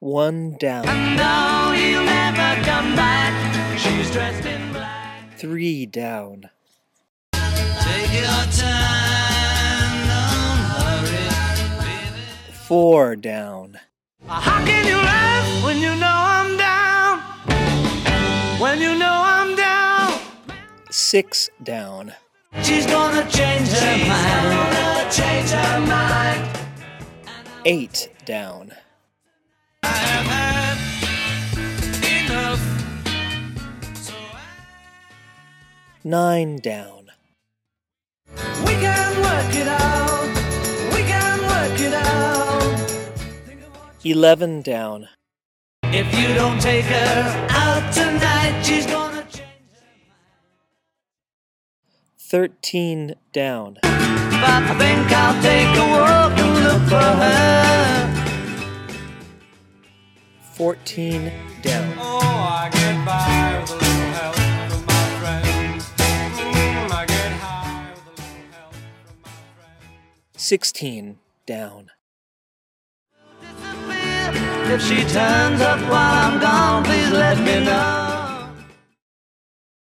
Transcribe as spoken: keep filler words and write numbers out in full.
One down. I know he'll never come back. She's dressed in black. Three down. Take your time, don't hurry, baby. Four down. How can you laugh when you know I'm down? When you know I'm down. Six down. She's gonna change her She's mind. Gonna change her mind. Eight down. I have had enough. So Nine down. we can work it out. We can work it out. Eleven down. If you don't take her out tonight, she's gonna change her mind. Thirteen down. But I think I'll take a walk and look for her. Fourteen down. Oh, I get by with a little help from my friends. Mm, I get high with a little help from my friends. Sixteen down. If she turns up while I'm gone, please let me know.